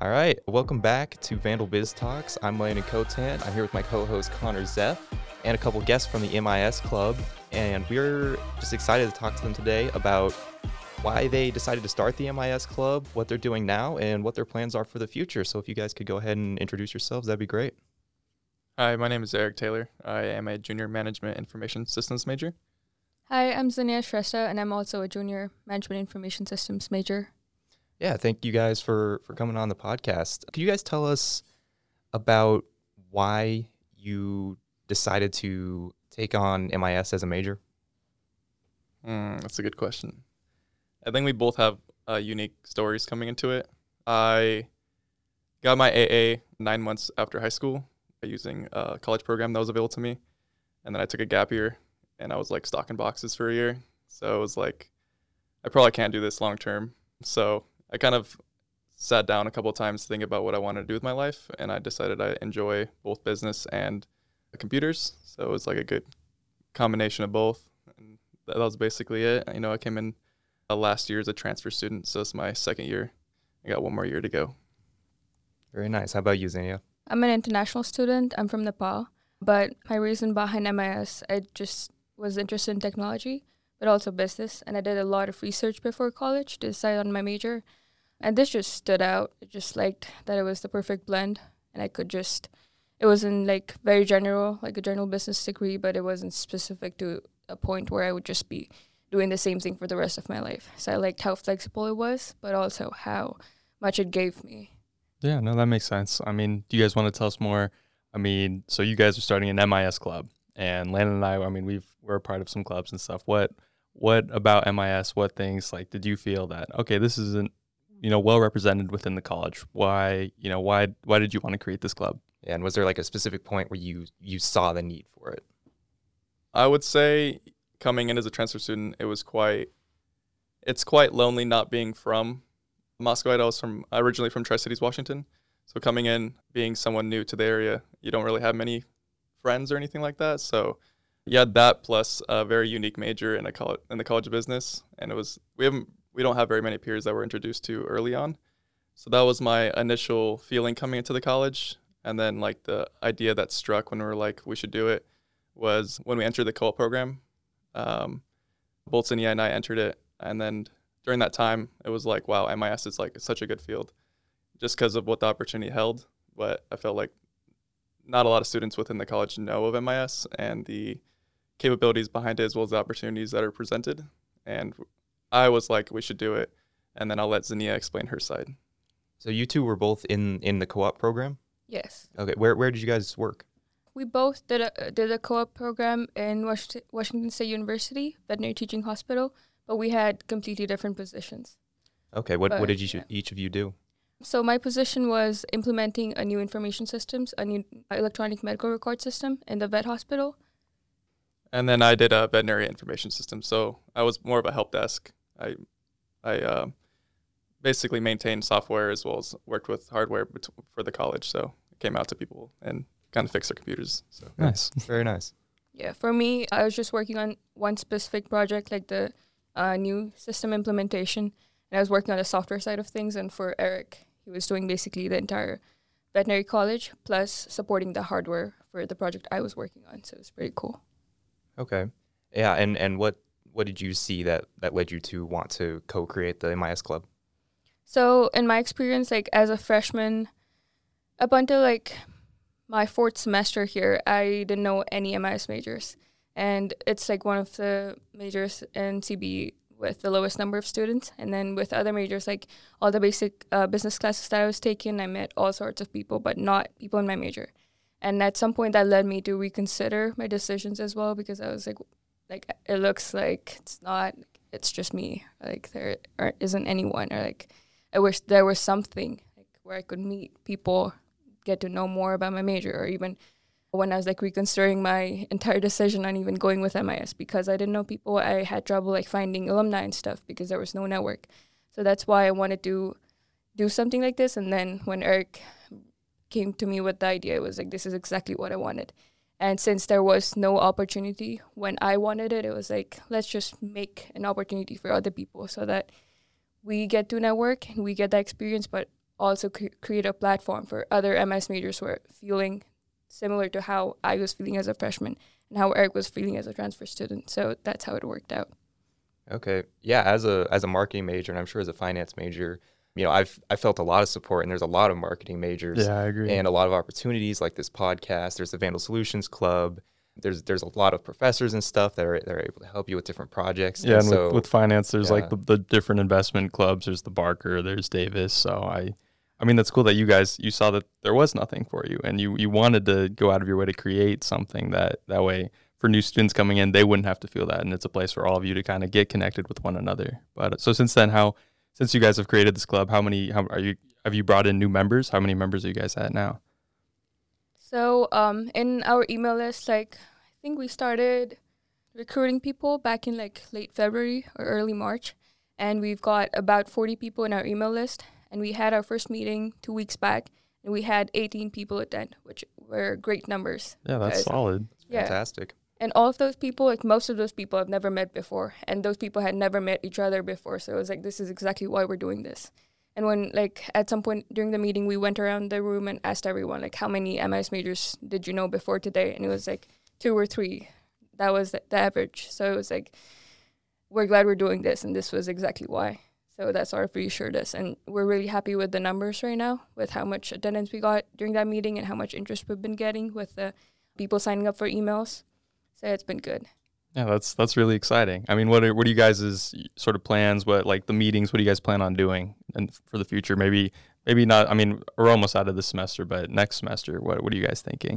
All right, welcome back to Vandal Biz Talks. I'm Landon Cotan. I'm here with my co-host Connor Zeff and a couple guests from the MIS Club, and we're just excited to talk to them today about why they decided to start the MIS Club, what they're doing now, and what their plans are for the future. So if you guys could go ahead and introduce yourselves, that'd be great. Hi, my name is Eric Taylor. I am a junior management information systems major. Hi, I'm Zania Shrestha, and I'm also a junior management information systems major. Yeah, thank you guys for coming on the podcast. Could you guys tell us about why you decided to take on MIS as a major? That's a good question. I think we both have unique stories coming into it. I got my AA 9 months after high school using a college program that was available to me. And then I took a gap year, and I was like stocking boxes for a year. So it was like, I probably can't do this long term. So I kind of sat down a couple of times thinking about what I wanted to do with my life, and I decided I enjoy both business and computers. So it was like a good combination of both. And that was basically it. You know, I came in last year as a transfer student, so it's my second year. I got one more year to go. Very nice. How about you, Zania? I'm an international student. I'm from Nepal. But my reason behind MIS, I just was interested in technology, but also business. And I did a lot of research before college to decide on my major. And this just stood out. I just liked that it was the perfect blend. And I could just, it wasn't like very general, like a general business degree, but it wasn't specific to a point where I would just be doing the same thing for the rest of my life. So I liked how flexible it was, but also how much it gave me. Yeah, no, that makes sense. I mean, do you guys want to tell us more? I mean, so you guys are starting an MIS club, and Landon and I mean, we're a part of some clubs and stuff. What about MIS? What things like did you feel that okay, this isn't well represented within the college? Why did you want to create this club? And was there like a specific point where you saw the need for it? I would say coming in as a transfer student, it's quite lonely not being from Moscow. I was originally from Tri-Cities, Washington. So coming in, being someone new to the area, you don't really have many friends or anything like that. So yeah, that plus a very unique major in the College of Business, and we don't have very many peers that we're introduced to early on. So that was my initial feeling coming into the college, and then like the idea that struck when we were like we should do it was when we entered the co-op program. Both Zania and I entered it, and then during that time, it was like, wow, MIS is like such a good field just because of what the opportunity held. But I felt like not a lot of students within the college know of MIS and the capabilities behind it as well as the opportunities that are presented. And I was like, we should do it. And then I'll let Zania explain her side. So you two were both in the co-op program? Yes. Okay, where did you guys work? We both did a co-op program in Washington State University, Veterinary Teaching Hospital, but we had completely different positions. Okay, what did each of you do? So my position was implementing a new information systems, a new electronic medical record system in the vet hospital. And then I did a veterinary information system, so I was more of a help desk. I basically maintained software as well as worked with hardware for the college, so I came out to people and kind of fixed their computers. So nice, very nice. Yeah, for me, I was just working on one specific project, like the new system implementation, and I was working on the software side of things. And for Eric, he was doing basically the entire veterinary college plus supporting the hardware for the project I was working on. So it was pretty cool. Okay, yeah, and what did you see that led you to want to co-create the MIS Club? So in my experience, like as a freshman, up until like my fourth semester here, I didn't know any MIS majors. And it's like one of the majors in CB with the lowest number of students. And then with other majors, like all the basic business classes that I was taking, I met all sorts of people, but not people in my major. And at some point that led me to reconsider my decisions as well, because I was like it looks like it's just me. Like there isn't anyone, or like I wish there was something like where I could meet people, get to know more about my major, or even when I was like reconsidering my entire decision on even going with MIS, because I didn't know people, I had trouble like finding alumni and stuff because there was no network. So that's why I wanted to do something like this. And then when Eric came to me with the idea, it was like, this is exactly what I wanted. And since there was no opportunity when I wanted it, it was like, let's just make an opportunity for other people so that we get to network and we get that experience, but also create a platform for other MS majors who are feeling similar to how I was feeling as a freshman and how Eric was feeling as a transfer student. So that's how it worked out. Okay. Yeah, as a marketing major, and I'm sure as a finance major, I felt a lot of support, and there's a lot of marketing majors. Yeah, I agree. And a lot of opportunities like this podcast. There's the Vandal Solutions Club. There's a lot of professors and stuff that are able to help you with different projects. Yeah, and so, with finance, there's yeah. like the different investment clubs. There's the Barker, there's Davis. So I mean, that's cool that you saw that there was nothing for you, and you wanted to go out of your way to create something that way for new students coming in, they wouldn't have to feel that, and it's a place for all of you to kind of get connected with one another. But so since then, since you guys have created this club, have you brought in new members? How many members are you guys at now? So in our email list, like I think we started recruiting people back in like late February or early March, and we've got about 40 people in our email list. And we had our first meeting 2 weeks back, and we had 18 people attend, which were great numbers. Yeah, that's solid. Yeah. Fantastic. And all of those people, like most of those people I've never met before, and those people had never met each other before. So it was like, this is exactly why we're doing this. And when like at some point during the meeting, we went around the room and asked everyone, like, how many MIS majors did you know before today? And it was like 2 or 3. That was the average. So it was like, we're glad we're doing this, and this was exactly why. So that sort of reassured us. And we're really happy with the numbers right now, with how much attendance we got during that meeting and how much interest we've been getting with the people signing up for emails. So it's been good. Yeah, that's really exciting. I mean, what are you guys' sort of plans? What, like the meetings, what do you guys plan on doing and for the future? Maybe not. I mean, we're almost out of this semester, but next semester, what are you guys thinking?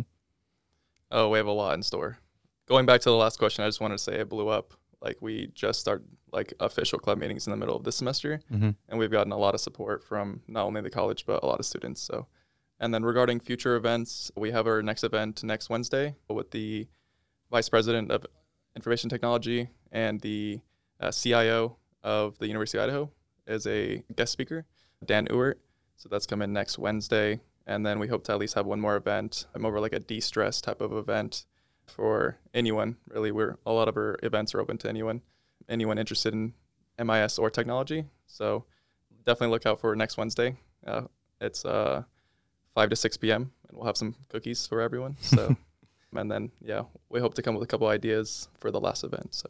Oh, we have a lot in store. Going back to the last question, I just wanted to say it blew up. Like we just started like official club meetings in the middle of this semester, and we've gotten a lot of support from not only the college but a lot of students. So, and then regarding future events, we have our next event next Wednesday with the Vice President of Information Technology and the CIO of the University of Idaho as a guest speaker, Dan Ewert. So that's coming next Wednesday, and then we hope to at least have one more event, more like a de-stress type of event for anyone, really. A lot of our events are open to anyone interested in MIS or technology. So definitely look out for next Wednesday. It's 5 to 6 p.m. and we'll have some cookies for everyone. So, and then we hope to come with a couple ideas for the last event. So,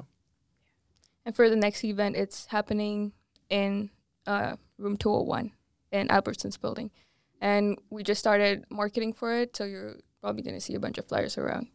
and for the next event, it's happening in room 201 in Albertson's building, and we just started marketing for it. So you're probably going to see a bunch of flyers around.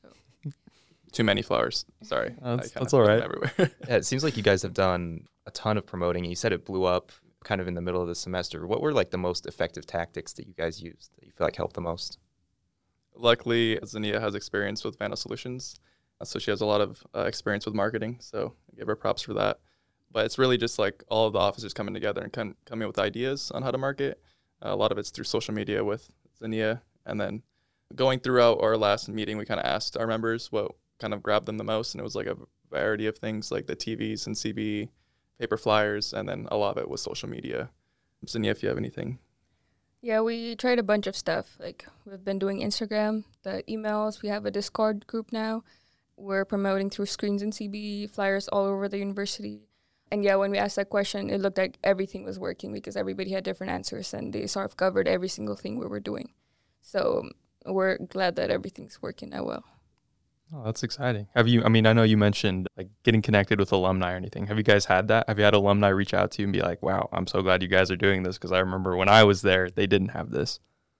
Too many flowers. Sorry. That's all right. Everywhere. Yeah, it seems like you guys have done a ton of promoting. You said it blew up kind of in the middle of the semester. What were like the most effective tactics that you guys used that you feel like helped the most? Luckily, Zania has experience with Vandal Solutions, so she has a lot of experience with marketing. So I give her props for that. But it's really just like all of the officers coming together and coming with ideas on how to market. A lot of it's through social media with Zania, and then going throughout our last meeting, we kind of asked our members what kind of grabbed them the most, and it was like a variety of things like the TVs and CB, paper flyers, and then a lot of it was social media. Zania, if you have anything. Yeah, we tried a bunch of stuff. Like we've been doing Instagram, the emails, we have a Discord group now. We're promoting through screens and CB, flyers all over the university. And yeah, when we asked that question, it looked like everything was working because everybody had different answers and they sort of covered every single thing we were doing. So we're glad that everything's working now well. Oh, that's exciting. I know you mentioned like getting connected with alumni or anything. Have you guys had that? Have you had alumni reach out to you and be like, wow, I'm so glad you guys are doing this? Because I remember when I was there, they didn't have this.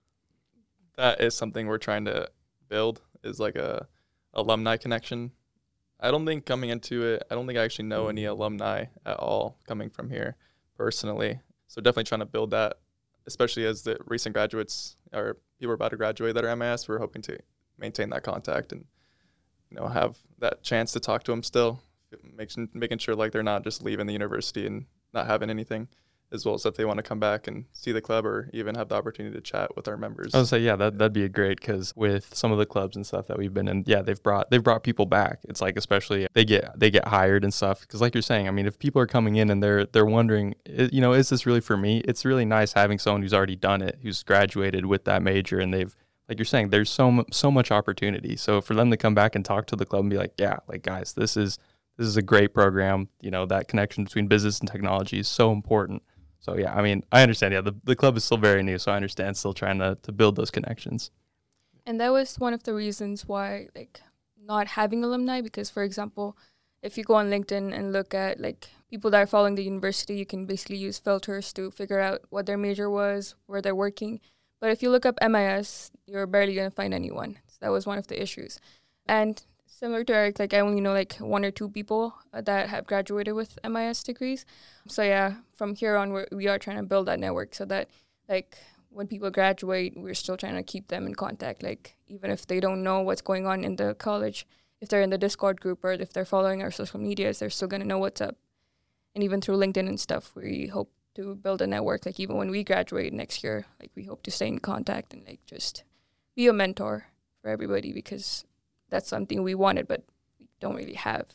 That is something we're trying to build, is like a alumni connection. I don't think coming into it, I actually know any alumni at all coming from here personally. So definitely trying to build that, especially as the recent graduates or people are about to graduate that are MIS. We're hoping to maintain that contact and have that chance to talk to them still, making sure like they're not just leaving the university and not having anything, as well as if they want to come back and see the club or even have the opportunity to chat with our members. I would say, yeah, that'd be great, because with some of the clubs and stuff that we've been in, yeah, they've brought people back. It's like, especially they get hired and stuff, because like you're saying, I mean, if people are coming in and they're wondering, is this really for me? It's really nice having someone who's already done it, who's graduated with that major, and they've, like you're saying, there's so much opportunity. So for them to come back and talk to the club and be like, yeah, like guys, this is a great program. That connection between business and technology is so important. So yeah, I mean, I understand. Yeah, the club is still very new, so I understand still trying to build those connections. And that was one of the reasons why, like, not having alumni, because, for example, if you go on LinkedIn and look at, like, people that are following the university, you can basically use filters to figure out what their major was, where they're working. But if you look up MIS, you're barely going to find anyone. So that was one of the issues. And similar to Eric, like, I only know, like, 1 or 2 people that have graduated with MIS degrees. So, yeah, from here on, we are trying to build that network so that, like, when people graduate, we're still trying to keep them in contact. Like, even if they don't know what's going on in the college, if they're in the Discord group or if they're following our social medias, they're still going to know what's up. And even through LinkedIn and stuff, we hope to build a network. Like, even when we graduate next year, like, we hope to stay in contact and, like, just be a mentor for everybody, because that's something we wanted but we don't really have.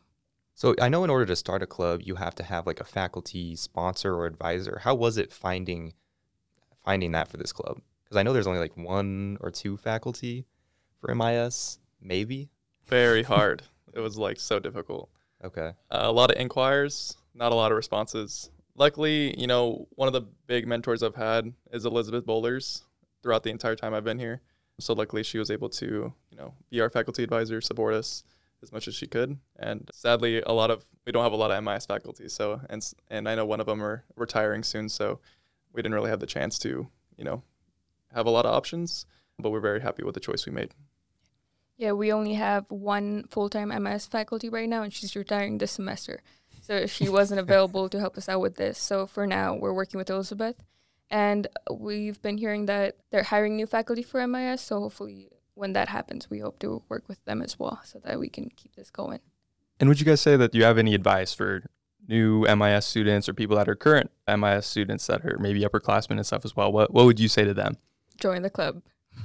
So I know in order to start a club, you have to have like a faculty sponsor or advisor. How was it finding that for this club? Because I know there's only like 1 or 2 faculty for MIS, maybe. Very hard. It was like so difficult. Okay. A lot of inquiries, not a lot of responses. Luckily, one of the big mentors I've had is Elizabeth Bowlers throughout the entire time I've been here. So luckily she was able to, be our faculty advisor, support us as much as she could. And sadly, we don't have a lot of MIS faculty. So, and I know one of them are retiring soon. So we didn't really have the chance to, have a lot of options, but we're very happy with the choice we made. Yeah, we only have 1 full-time MIS faculty right now, and she's retiring this semester. So she wasn't available to help us out with this. So for now, we're working with Elizabeth. And we've been hearing that they're hiring new faculty for MIS. So hopefully when that happens, we hope to work with them as well so that we can keep this going. And would you guys say that you have any advice for new MIS students or people that are current MIS students that are maybe upperclassmen and stuff as well? What would you say to them? Join the club.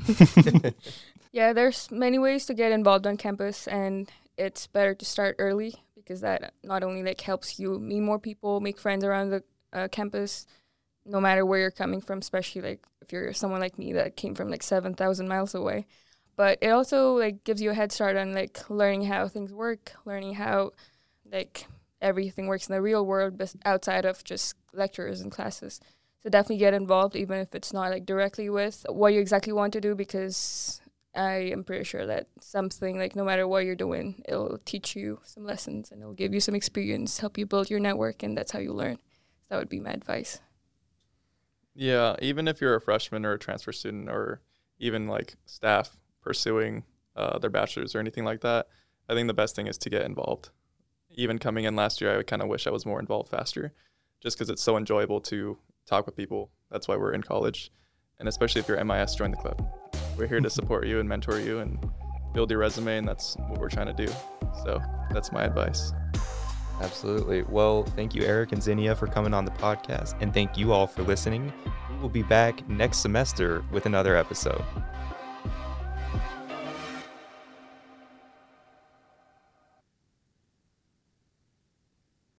Yeah, there's many ways to get involved on campus, and it's better to start early because that not only like helps you meet more people, make friends around the campus, no matter where you're coming from, especially like if you're someone like me that came from like 7,000 miles away. But it also like gives you a head start on like learning how things work, learning how like everything works in the real world outside of just lectures and classes. So definitely get involved, even if it's not like directly with what you exactly want to do, because I am pretty sure that something like no matter what you're doing, it'll teach you some lessons and it'll give you some experience, help you build your network, and that's how you learn. So that would be my advice. Yeah, even if you're a freshman or a transfer student or even like staff pursuing their bachelor's or anything like that, I think the best thing is to get involved. Even coming in last year, I kind of wish I was more involved faster, just because it's so enjoyable to talk with people. That's why we're in college. And especially if you're MIS, join the club. We're here to support you and mentor you and build your resume, and that's what we're trying to do. So that's my advice. Absolutely. Well, thank you, Eric and Zinnia, for coming on the podcast. And thank you all for listening. We will be back next semester with another episode.